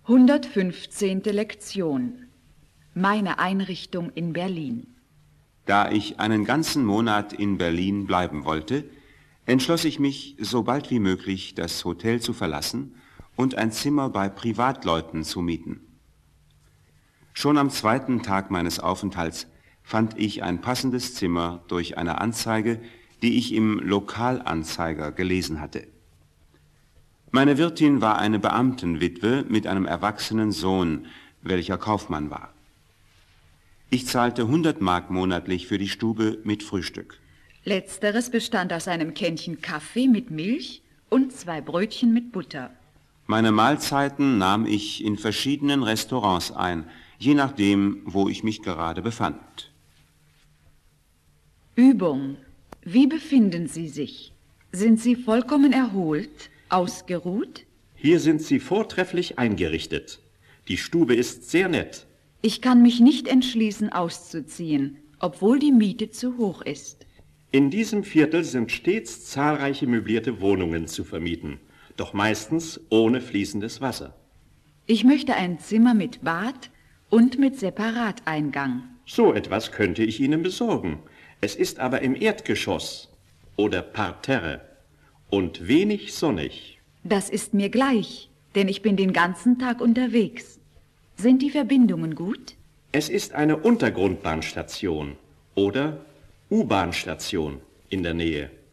115. Lektion. Meine Einrichtung in Berlin. Da ich einen ganzen Monat in Berlin bleiben wollte, entschloss ich mich, so bald wie möglich das Hotel zu verlassen und ein Zimmer bei Privatleuten zu mieten. Schon am zweiten Tag meines Aufenthalts fand ich ein passendes Zimmer durch eine Anzeige, die ich im Lokalanzeiger gelesen hatte. Meine Wirtin war eine Beamtenwitwe mit einem erwachsenen Sohn, welcher Kaufmann war. Ich zahlte 100 Mark monatlich für die Stube mit Frühstück. Letzteres bestand aus einem Kännchen Kaffee mit Milch und 2 Brötchen mit Butter. Meine Mahlzeiten nahm ich in verschiedenen Restaurants ein, je nachdem, wo ich mich gerade befand. Übung. Wie befinden Sie sich? Sind Sie vollkommen erholt, ausgeruht? Hier sind Sie vortrefflich eingerichtet. Die Stube ist sehr nett. Ich kann mich nicht entschließen, auszuziehen, obwohl die Miete zu hoch ist. In diesem Viertel sind stets zahlreiche möblierte Wohnungen zu vermieten, doch meistens ohne fließendes Wasser. Ich möchte ein Zimmer mit Bad und mit Separateingang. So etwas könnte ich Ihnen besorgen. Es ist aber im Erdgeschoss oder Parterre und wenig sonnig. Das ist mir gleich, denn ich bin den ganzen Tag unterwegs. Sind die Verbindungen gut? Es ist eine Untergrundbahnstation oder U-Bahn-Station in der Nähe.